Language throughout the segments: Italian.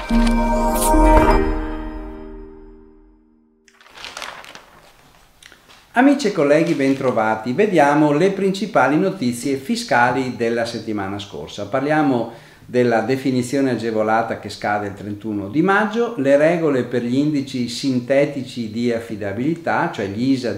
Amici e colleghi, bentrovati. Vediamo le principali notizie fiscali della settimana scorsa. Parliamo della definizione agevolata che scade il 31 di maggio, le regole per gli indici sintetici di affidabilità, cioè gli ISA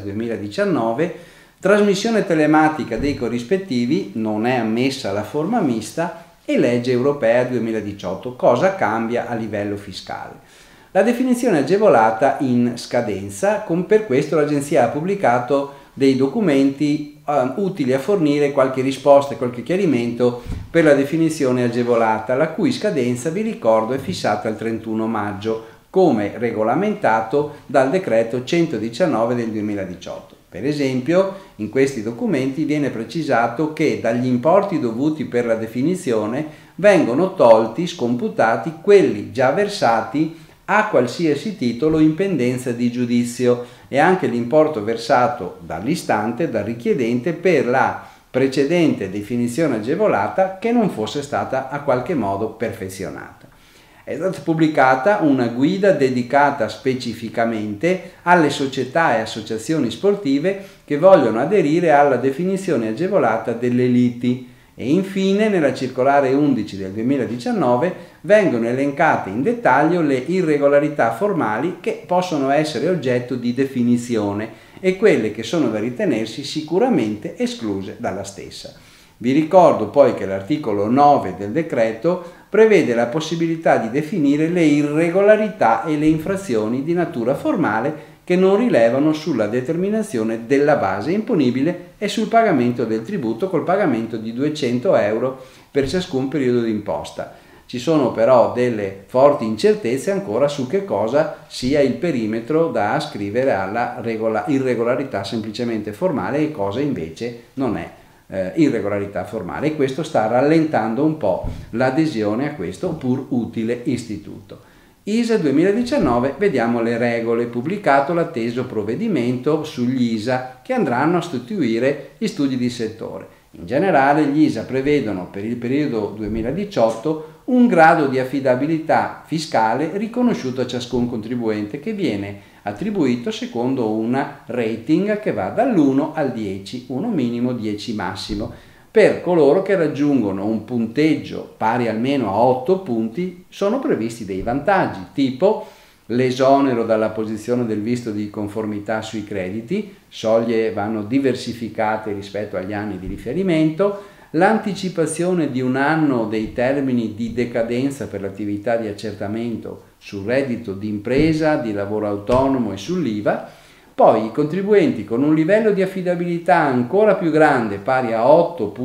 2019, trasmissione telematica dei corrispettivi, non è ammessa la forma mista, e legge europea 2018, cosa cambia a livello fiscale. La definizione agevolata in scadenza, per questo l'Agenzia ha pubblicato dei documenti utili a fornire qualche risposta e qualche chiarimento per la definizione agevolata, la cui scadenza, vi ricordo, è fissata al 31 maggio, come regolamentato dal decreto 119 del 2018. Per esempio, in questi documenti viene precisato che dagli importi dovuti per la definizione vengono tolti, scomputati, quelli già versati a qualsiasi titolo in pendenza di giudizio e anche l'importo versato dall'istante, dal richiedente, per la precedente definizione agevolata che non fosse stata a qualche modo perfezionata. È stata pubblicata una guida dedicata specificamente alle società e associazioni sportive che vogliono aderire alla definizione agevolata delle liti. E infine, nella circolare 11 del 2019 vengono elencate in dettaglio le irregolarità formali che possono essere oggetto di definizione e quelle che sono da ritenersi sicuramente escluse dalla stessa. Vi ricordo poi che l'articolo 9 del decreto prevede la possibilità di definire le irregolarità e le infrazioni di natura formale che non rilevano sulla determinazione della base imponibile e sul pagamento del tributo col pagamento di 200 euro per ciascun periodo d'imposta. Ci sono però delle forti incertezze ancora su che cosa sia il perimetro da ascrivere alla irregolarità semplicemente formale e cosa invece non è irregolarità formale, e questo sta rallentando un po' l'adesione a questo pur utile istituto. ISA 2019, vediamo le regole, pubblicato l'atteso provvedimento sugli ISA che andranno a sostituire gli studi di settore. In generale gli ISA prevedono per il periodo 2018 un grado di affidabilità fiscale riconosciuto a ciascun contribuente che viene attribuito secondo una rating che va dall'1 al 10, 1 minimo, 10 massimo. Per coloro che raggiungono un punteggio pari almeno a 8 punti sono previsti dei vantaggi, tipo l'esonero dalla posizione del visto di conformità sui crediti, soglie vanno diversificate rispetto agli anni di riferimento, l'anticipazione di un anno dei termini di decadenza per l'attività di accertamento sul reddito di impresa, di lavoro autonomo e sull'IVA. Poi i contribuenti con un livello di affidabilità ancora più grande, pari a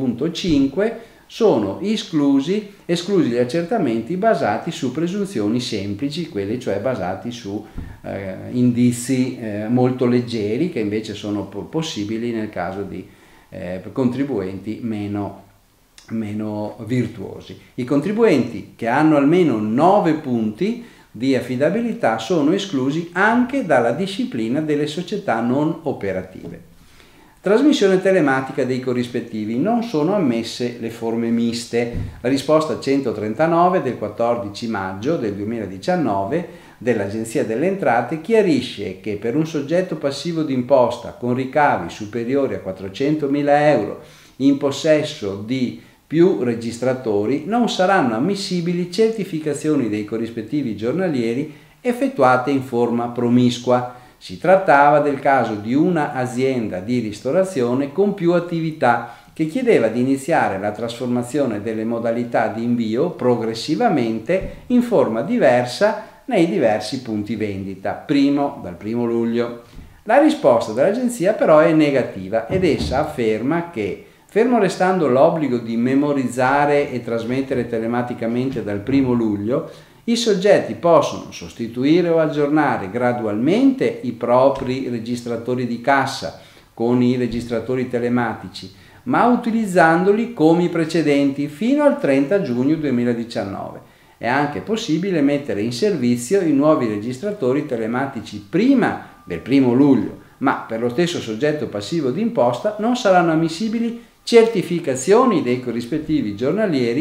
8.5, sono esclusi gli accertamenti basati su presunzioni semplici, quelli cioè basati su indizi molto leggeri, che invece sono possibili nel caso di contribuenti meno virtuosi. I contribuenti che hanno almeno 9 punti di affidabilità sono esclusi anche dalla disciplina delle società non operative. Trasmissione telematica dei corrispettivi. Non sono ammesse le forme miste. La risposta 139 del 14 maggio del 2019 dell'Agenzia delle Entrate chiarisce che per un soggetto passivo d'imposta con ricavi superiori a 400.000 euro in possesso di più registratori non saranno ammissibili certificazioni dei corrispettivi giornalieri effettuate in forma promiscua. Si trattava del caso di una azienda di ristorazione con più attività che chiedeva di iniziare la trasformazione delle modalità di invio progressivamente in forma diversa nei diversi punti vendita, dal 1 luglio. La risposta dell'agenzia però è negativa ed essa afferma che, fermo restando l'obbligo di memorizzare e trasmettere telematicamente dal 1 luglio, i soggetti possono sostituire o aggiornare gradualmente i propri registratori di cassa con i registratori telematici, ma utilizzandoli come i precedenti fino al 30 giugno 2019. È anche possibile mettere in servizio i nuovi registratori telematici prima del 1 luglio, ma per lo stesso soggetto passivo d'imposta non saranno ammissibili certificazioni dei corrispettivi giornalieri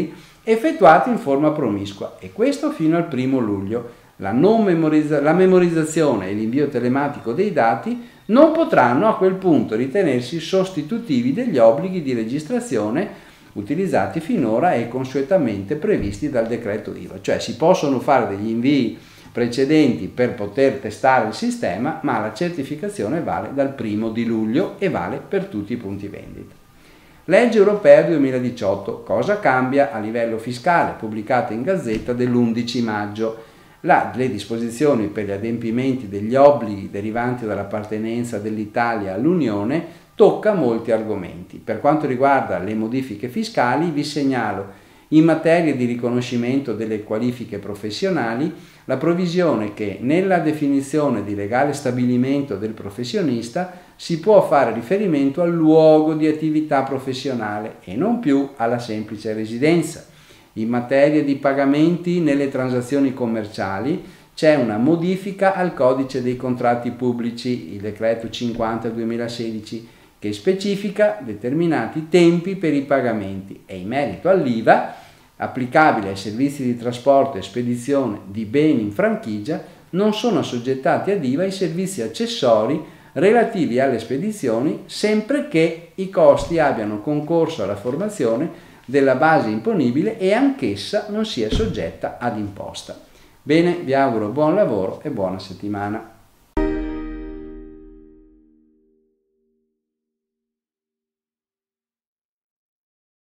effettuati in forma promiscua, e questo fino al 1° luglio. La memorizzazione e l'invio telematico dei dati non potranno a quel punto ritenersi sostitutivi degli obblighi di registrazione utilizzati finora e consuetamente previsti dal decreto IVA. Cioè si possono fare degli invii precedenti per poter testare il sistema, ma la certificazione vale dal 1° di luglio e vale per tutti i punti vendita. Legge europea 2018. Cosa cambia a livello fiscale? Pubblicata in Gazzetta dell'11 maggio. Le disposizioni per gli adempimenti degli obblighi derivanti dall'appartenenza dell'Italia all'Unione tocca molti argomenti. Per quanto riguarda le modifiche fiscali, vi segnalo in materia di riconoscimento delle qualifiche professionali la previsione che nella definizione di legale stabilimento del professionista si può fare riferimento al luogo di attività professionale e non più alla semplice residenza. In materia di pagamenti nelle transazioni commerciali c'è una modifica al codice dei contratti pubblici, il decreto 50/2016, che specifica determinati tempi per i pagamenti, e in merito all'IVA applicabile ai servizi di trasporto e spedizione di beni in franchigia non sono assoggettati ad IVA i servizi accessori relativi alle spedizioni, sempre che i costi abbiano concorso alla formazione della base imponibile e anch'essa non sia soggetta ad imposta. Bene, vi auguro buon lavoro e buona settimana.